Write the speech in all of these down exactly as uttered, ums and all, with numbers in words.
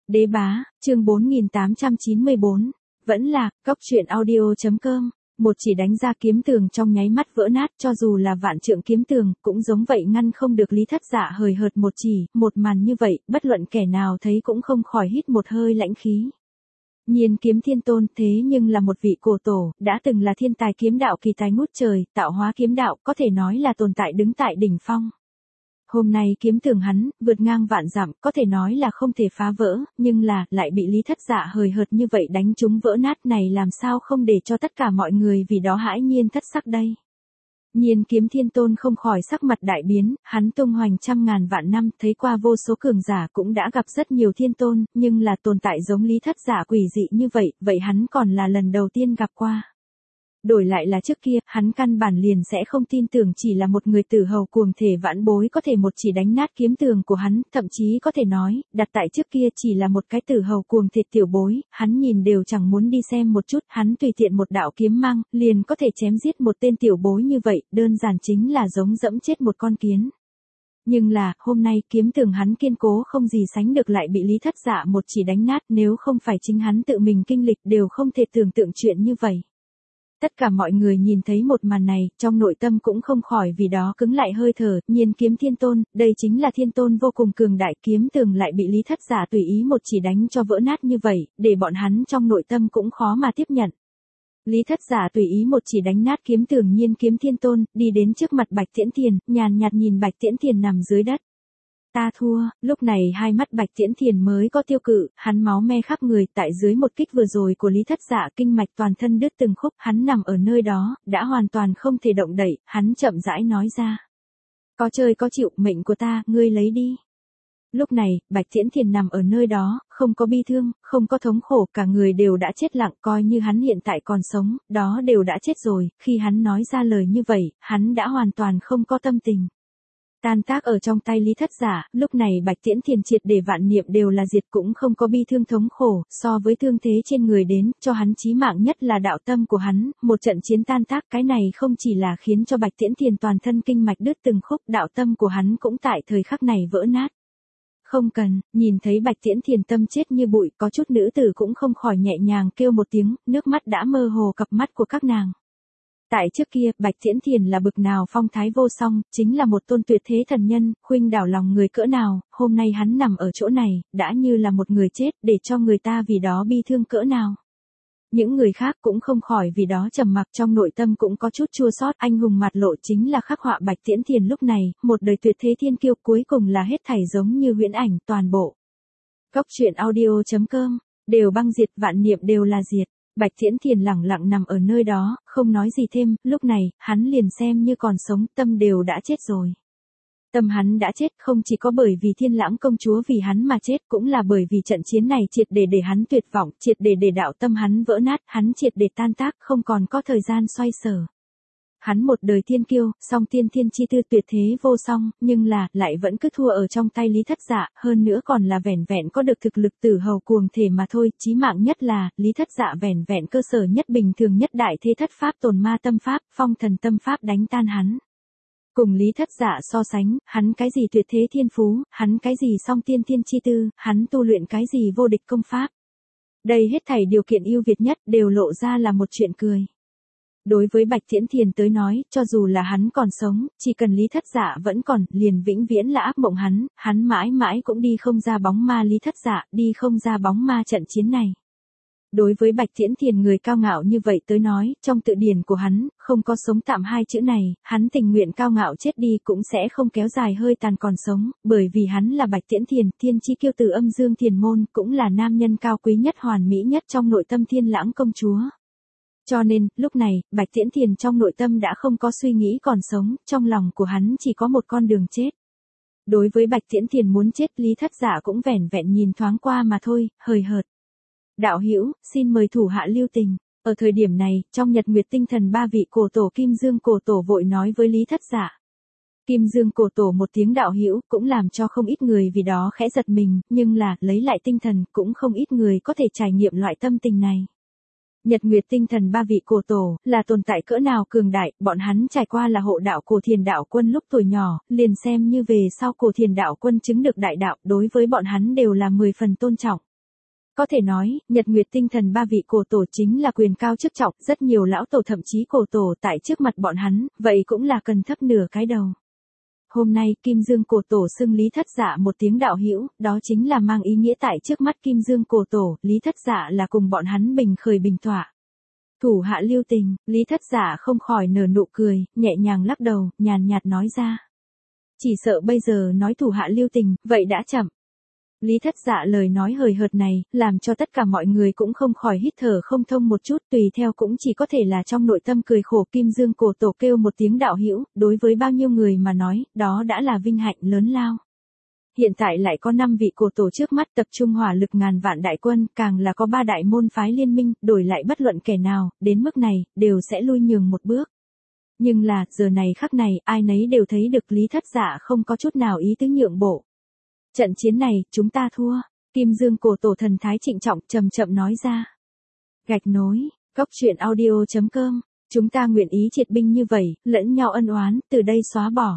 Đế bá, chương bốn nghìn tám trăm chín mươi bốn. Vẫn là, cóc truyện audio.com. Một chỉ đánh ra kiếm tường trong nháy mắt vỡ nát, cho dù là vạn trượng kiếm tường, cũng giống vậy ngăn không được Lý Thất Dạ hời hợt một chỉ, một màn như vậy, bất luận kẻ nào thấy cũng không khỏi hít một hơi lãnh khí. Nhiên Kiếm Thiên Tôn thế nhưng là một vị cổ tổ, đã từng là thiên tài kiếm đạo kỳ tài ngút trời, tạo hóa kiếm đạo, có thể nói là tồn tại đứng tại đỉnh phong. Hôm nay kiếm tường hắn, vượt ngang vạn dặm, có thể nói là không thể phá vỡ, nhưng là, lại bị Lý Thất Dạ hời hợt như vậy đánh trúng vỡ nát này làm sao không để cho tất cả mọi người vì đó hãi nhiên thất sắc đây. Nhiên Kiếm Thiên Tôn không khỏi sắc mặt đại biến, hắn tung hoành trăm ngàn vạn năm, thấy qua vô số cường giả cũng đã gặp rất nhiều thiên tôn, nhưng là tồn tại giống Lý Thất Dạ quỷ dị như vậy, vậy hắn còn là lần đầu tiên gặp qua. Đổi lại là trước kia, hắn căn bản liền sẽ không tin tưởng chỉ là một người tử hầu cuồng thể vãn bối có thể một chỉ đánh nát kiếm tường của hắn, thậm chí có thể nói, đặt tại trước kia chỉ là một cái tử hầu cuồng thể tiểu bối, hắn nhìn đều chẳng muốn đi xem một chút, hắn tùy tiện một đạo kiếm mang, liền có thể chém giết một tên tiểu bối như vậy, đơn giản chính là giống dẫm chết một con kiến. Nhưng là, hôm nay kiếm tường hắn kiên cố không gì sánh được lại bị Lý Thất Dạ một chỉ đánh nát, nếu không phải chính hắn tự mình kinh lịch đều không thể tưởng tượng chuyện như vậy. Tất cả mọi người nhìn thấy một màn này, trong nội tâm cũng không khỏi vì đó cứng lại hơi thở, Nhiên Kiếm Thiên Tôn, đây chính là thiên tôn vô cùng cường đại, kiếm tường lại bị Lý Thất Dạ tùy ý một chỉ đánh cho vỡ nát như vậy, để bọn hắn trong nội tâm cũng khó mà tiếp nhận. Lý Thất Dạ tùy ý một chỉ đánh nát kiếm tường Nhiên Kiếm Thiên Tôn, đi đến trước mặt Bạch Tiễn Thiền, nhàn nhạt nhìn Bạch Tiễn Thiền nằm dưới đất. Ta thua, lúc này hai mắt Bạch Tiễn Thiền mới có tiêu cự, hắn máu me khắp người, tại dưới một kích vừa rồi của Lý Thất Dạ kinh mạch toàn thân đứt từng khúc, hắn nằm ở nơi đó, đã hoàn toàn không thể động đậy, hắn chậm rãi nói ra. Có chơi có chịu, mệnh của ta, ngươi lấy đi. Lúc này, Bạch Tiễn Thiền nằm ở nơi đó, không có bi thương, không có thống khổ, cả người đều đã chết lặng, coi như hắn hiện tại còn sống, đó đều đã chết rồi, khi hắn nói ra lời như vậy, hắn đã hoàn toàn không có tâm tình. Tan tác ở trong tay Lý Thất Dạ, lúc này Bạch Tiễn Thiền triệt để vạn niệm đều là diệt, cũng không có bi thương thống khổ, so với thương thế trên người đến, cho hắn chí mạng nhất là đạo tâm của hắn, một trận chiến tan tác, cái này không chỉ là khiến cho Bạch Tiễn Thiền toàn thân kinh mạch đứt từng khúc, đạo tâm của hắn cũng tại thời khắc này vỡ nát. Không cần, nhìn thấy Bạch Tiễn Thiền tâm chết như bụi, có chút nữ tử cũng không khỏi nhẹ nhàng kêu một tiếng, nước mắt đã mơ hồ cặp mắt của các nàng. Tại trước kia, Bạch Tiễn Thiền là bực nào phong thái vô song, chính là một tôn tuyệt thế thần nhân, khuynh đảo lòng người cỡ nào, hôm nay hắn nằm ở chỗ này, đã như là một người chết, để cho người ta vì đó bi thương cỡ nào. Những người khác cũng không khỏi vì đó trầm mặc, trong nội tâm cũng có chút chua xót, anh hùng mặt lộ chính là khắc họa Bạch Tiễn Thiền lúc này, một đời tuyệt thế thiên kiêu cuối cùng là hết thảy giống như huyễn ảnh, toàn bộ. Cóc truyện audio.com, đều băng diệt, vạn niệm đều là diệt. Bạch Tiễn Thiền lẳng lặng nằm ở nơi đó, không nói gì thêm, lúc này, hắn liền xem như còn sống, tâm đều đã chết rồi. Tâm hắn đã chết không chỉ có bởi vì Thiên Lãng công chúa vì hắn mà chết, cũng là bởi vì trận chiến này triệt để để hắn tuyệt vọng, triệt để để đạo tâm hắn vỡ nát, hắn triệt để tan tác, không còn có thời gian xoay sở. Hắn một đời thiên kiêu, song tiên thiên chi tư tuyệt thế vô song, nhưng là, lại vẫn cứ thua ở trong tay Lý Thất Dạ, hơn nữa còn là vẻn vẹn có được thực lực tử hầu cuồng thể mà thôi, chí mạng nhất là, Lý Thất Dạ vẻn vẹn cơ sở nhất bình thường nhất đại thế thất pháp tồn ma tâm pháp, phong thần tâm pháp đánh tan hắn. Cùng Lý Thất Dạ so sánh, hắn cái gì tuyệt thế thiên phú, hắn cái gì song tiên thiên chi tư, hắn tu luyện cái gì vô địch công pháp. Đây hết thảy điều kiện ưu việt nhất đều lộ ra là một chuyện cười. Đối với Bạch Tiễn Thiền tới nói, cho dù là hắn còn sống, chỉ cần Lý Thất Dạ vẫn còn, liền vĩnh viễn là ác mộng hắn, hắn mãi mãi cũng đi không ra bóng ma Lý Thất Dạ, đi không ra bóng ma trận chiến này. Đối với Bạch Tiễn Thiền người cao ngạo như vậy tới nói, trong tự điển của hắn, không có sống tạm hai chữ này, hắn tình nguyện cao ngạo chết đi cũng sẽ không kéo dài hơi tàn còn sống, bởi vì hắn là Bạch Tiễn Thiền, thiên chi kiêu tử âm dương thiền môn, cũng là nam nhân cao quý nhất hoàn mỹ nhất trong nội tâm Thiên Lãng công chúa. Cho nên, lúc này, Bạch Tiễn Thiền trong nội tâm đã không có suy nghĩ còn sống, trong lòng của hắn chỉ có một con đường chết. Đối với Bạch Tiễn Thiền muốn chết, Lý Thất Dạ cũng vẻn vẹn nhìn thoáng qua mà thôi, hời hợt. Đạo hữu, xin mời thủ hạ lưu tình. Ở thời điểm này, trong Nhật Nguyệt Tinh Thần ba vị cổ tổ Kim Dương cổ tổ vội nói với Lý Thất Dạ. Kim Dương cổ tổ một tiếng đạo hữu cũng làm cho không ít người vì đó khẽ giật mình, nhưng là, lấy lại tinh thần, cũng không ít người có thể trải nghiệm loại tâm tình này. Nhật Nguyệt Tinh Thần ba vị cổ tổ, là tồn tại cỡ nào cường đại, bọn hắn trải qua là hộ đạo Cổ Thiền đạo quân lúc tuổi nhỏ, liền xem như về sau Cổ Thiền đạo quân chứng được đại đạo, đối với bọn hắn đều là mười phần tôn trọng. Có thể nói, Nhật Nguyệt Tinh Thần ba vị cổ tổ chính là quyền cao chức trọng, rất nhiều lão tổ thậm chí cổ tổ tại trước mặt bọn hắn, vậy cũng là cần thấp nửa cái đầu. Hôm nay Kim Dương cổ tổ xưng Lý Thất Dạ một tiếng đạo hữu, đó chính là mang ý nghĩa tại trước mắt Kim Dương cổ tổ, Lý Thất Dạ là cùng bọn hắn bình khởi bình tọa. Thủ hạ lưu tình, Lý Thất Dạ không khỏi nở nụ cười, nhẹ nhàng lắc đầu, nhàn nhạt nói ra. Chỉ sợ bây giờ nói thủ hạ lưu tình, vậy đã chậm. Lý Thất Dạ lời nói hời hợt này, làm cho tất cả mọi người cũng không khỏi hít thở không thông một chút, tùy theo cũng chỉ có thể là trong nội tâm cười khổ. Kim Dương cổ tổ kêu một tiếng đạo hữu, đối với bao nhiêu người mà nói, đó đã là vinh hạnh lớn lao. Hiện tại lại có năm vị cổ tổ trước mắt tập trung hỏa lực ngàn vạn đại quân, càng là có ba đại môn phái liên minh, đổi lại bất luận kẻ nào, đến mức này, đều sẽ lui nhường một bước. Nhưng là, giờ này khắc này, ai nấy đều thấy được Lý Thất Dạ không có chút nào ý tứ nhượng bộ. Trận chiến này, chúng ta thua. Kim Dương cổ tổ thần thái trịnh trọng chậm chậm nói ra. Gạch nối, cốc truyện audio chấm com, chúng ta nguyện ý triệt binh như vậy, lẫn nhau ân oán, từ đây xóa bỏ.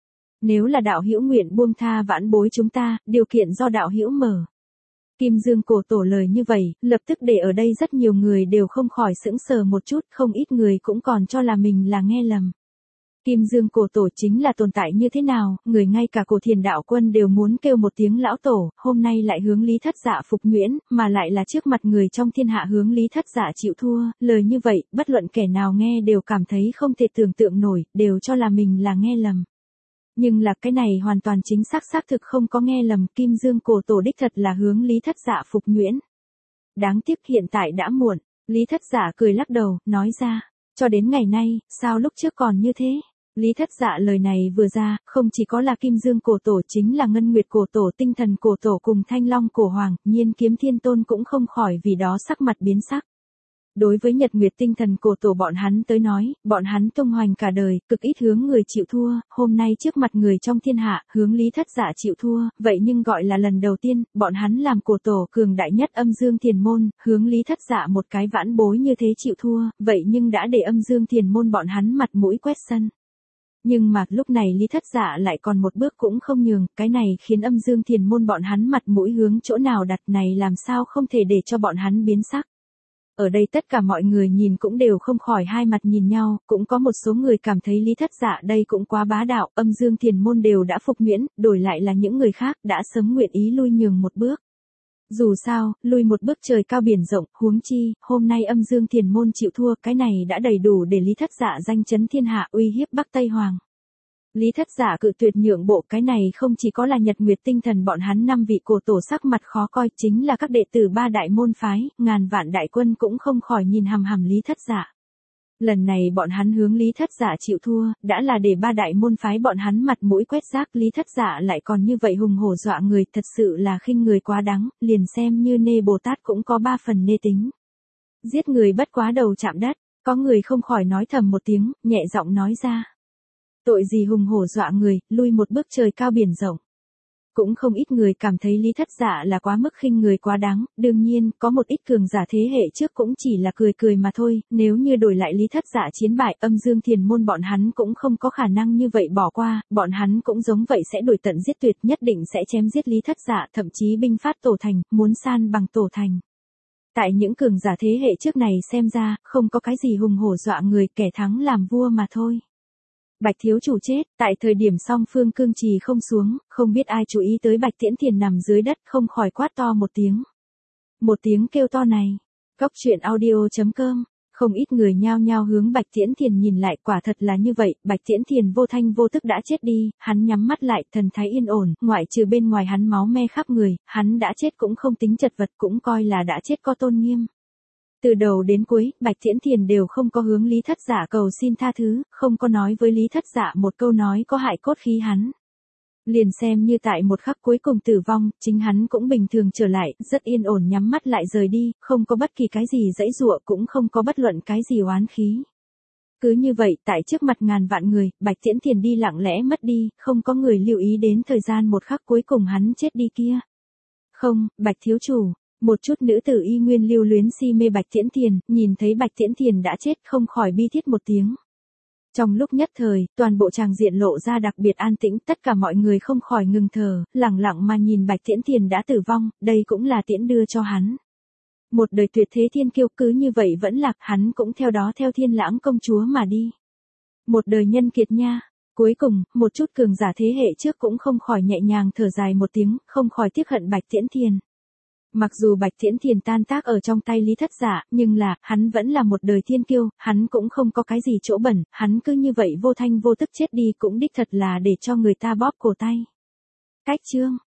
Nếu là đạo hữu nguyện buông tha vãn bối chúng ta, điều kiện do đạo hữu mở. Kim Dương cổ tổ lời như vậy, lập tức để ở đây rất nhiều người đều không khỏi sững sờ một chút, không ít người cũng còn cho là mình là nghe lầm. Kim Dương cổ tổ chính là tồn tại như thế nào, người ngay cả cổ thiền đạo quân đều muốn kêu một tiếng lão tổ, hôm nay lại hướng Lý Thất Dạ phục nhuyễn, mà lại là trước mặt người trong thiên hạ hướng Lý Thất Dạ chịu thua, lời như vậy, bất luận kẻ nào nghe đều cảm thấy không thể tưởng tượng nổi, đều cho là mình là nghe lầm. Nhưng là cái này hoàn toàn chính xác xác thực không có nghe lầm, Kim Dương cổ tổ đích thật là hướng Lý Thất Dạ phục nhuyễn. Đáng tiếc hiện tại đã muộn, Lý Thất Dạ cười lắc đầu, nói ra, cho đến ngày nay, sao lúc trước còn như thế? Lý Thất Dạ lời này vừa ra, không chỉ có là Kim Dương cổ tổ chính là Ngân Nguyệt cổ tổ, Tinh Thần cổ tổ cùng Thanh Long cổ hoàng, Nhiên Kiếm Thiên Tôn cũng không khỏi vì đó sắc mặt biến sắc. Đối với Nhật Nguyệt Tinh Thần cổ tổ bọn hắn tới nói, bọn hắn tung hoành cả đời, cực ít hướng người chịu thua, hôm nay trước mặt người trong thiên hạ, hướng Lý Thất Dạ chịu thua, vậy nhưng gọi là lần đầu tiên, bọn hắn làm cổ tổ cường đại nhất Âm Dương Thiền môn, hướng Lý Thất Dạ một cái vãn bối như thế chịu thua, vậy nhưng đã để Âm Dương Thiền môn bọn hắn mặt mũi quét sân. Nhưng mà lúc này Lý Thất Dạ lại còn một bước cũng không nhường, cái này khiến Âm Dương Thiền môn bọn hắn mặt mũi hướng chỗ nào đặt này làm sao không thể để cho bọn hắn biến sắc. Ở đây tất cả mọi người nhìn cũng đều không khỏi hai mặt nhìn nhau, cũng có một số người cảm thấy Lý Thất Dạ đây cũng quá bá đạo, Âm Dương Thiền môn đều đã phục nhuyễn, đổi lại là những người khác đã sớm nguyện ý lui nhường một bước. Dù sao, lui một bước trời cao biển rộng, huống chi, hôm nay Âm Dương Thiền môn chịu thua, cái này đã đầy đủ để Lý Thất Dạ danh chấn thiên hạ, uy hiếp Bắc Tây Hoàng. Lý Thất Dạ cự tuyệt nhượng bộ, cái này không chỉ có là Nhật Nguyệt Tinh Thần bọn hắn năm vị cổ tổ sắc mặt khó coi, chính là các đệ tử ba đại môn phái, ngàn vạn đại quân cũng không khỏi nhìn hằm hằm Lý Thất Dạ. Lần này bọn hắn hướng Lý Thất Dạ chịu thua, đã là để ba đại môn phái bọn hắn mặt mũi quét rác, Lý Thất Dạ lại còn như vậy hùng hổ dọa người, thật sự là khinh người quá đáng, liền xem như Nê Bồ Tát cũng có ba phần nê tính. Giết người bất quá đầu chạm đất, có người không khỏi nói thầm một tiếng, nhẹ giọng nói ra. Tội gì hùng hổ dọa người, lui một bước trời cao biển rộng. Cũng không ít người cảm thấy Lý Thất Dạ là quá mức khinh người quá đáng, đương nhiên, có một ít cường giả thế hệ trước cũng chỉ là cười cười mà thôi, nếu như đổi lại Lý Thất Dạ chiến bại, Âm Dương Thiền môn bọn hắn cũng không có khả năng như vậy bỏ qua, bọn hắn cũng giống vậy sẽ đuổi tận giết tuyệt, nhất định sẽ chém giết Lý Thất Dạ, thậm chí binh phát tổ thành, muốn san bằng tổ thành. Tại những cường giả thế hệ trước này xem ra, không có cái gì hùng hổ dọa người, kẻ thắng làm vua mà thôi. Bạch thiếu chủ chết, tại thời điểm song phương cương trì không xuống, không biết ai chú ý tới Bạch Tiễn Thiền nằm dưới đất, không khỏi quát to một tiếng. Một tiếng kêu to này, cốc truyện audio chấm com, không ít người nhao nhao hướng Bạch Tiễn Thiền nhìn lại, quả thật là như vậy, Bạch Tiễn Thiền vô thanh vô tức đã chết đi, hắn nhắm mắt lại, thần thái yên ổn, ngoại trừ bên ngoài hắn máu me khắp người, hắn đã chết cũng không tính chật vật, cũng coi là đã chết có tôn nghiêm. Từ đầu đến cuối, Bạch Tiễn Thiền đều không có hướng Lý Thất Dạ cầu xin tha thứ, không có nói với Lý Thất Dạ một câu nói có hại cốt khí hắn. Liền xem như tại một khắc cuối cùng tử vong, chính hắn cũng bình thường trở lại, rất yên ổn nhắm mắt lại rời đi, không có bất kỳ cái gì dãy dụa, cũng không có bất luận cái gì oán khí. Cứ như vậy, tại trước mặt ngàn vạn người, Bạch Tiễn Thiền đi lặng lẽ mất đi, không có người lưu ý đến thời gian một khắc cuối cùng hắn chết đi kia. Không, Bạch thiếu chủ. Một chút nữ tử y nguyên lưu luyến si mê Bạch Tiễn Thiền, nhìn thấy Bạch Tiễn Thiền đã chết không khỏi bi thiết một tiếng. Trong lúc nhất thời, toàn bộ tràng diện lộ ra đặc biệt an tĩnh, tất cả mọi người không khỏi ngừng thở, lặng lặng mà nhìn Bạch Tiễn Thiền đã tử vong, đây cũng là tiễn đưa cho hắn. Một đời tuyệt thế thiên kiêu cứ như vậy vẫn lạc, hắn cũng theo đó theo Thiên Lãng công chúa mà đi. Một đời nhân kiệt nha. Cuối cùng, một chút cường giả thế hệ trước cũng không khỏi nhẹ nhàng thở dài một tiếng, không khỏi tiếc hận Bạch Tiễn Thiền. Mặc dù Bạch Tiễn Thiền tan tác ở trong tay Lý Thất Dạ, nhưng là, hắn vẫn là một đời thiên kiêu, hắn cũng không có cái gì chỗ bẩn, hắn cứ như vậy vô thanh vô tức chết đi cũng đích thật là để cho người ta bóp cổ tay. Cách chương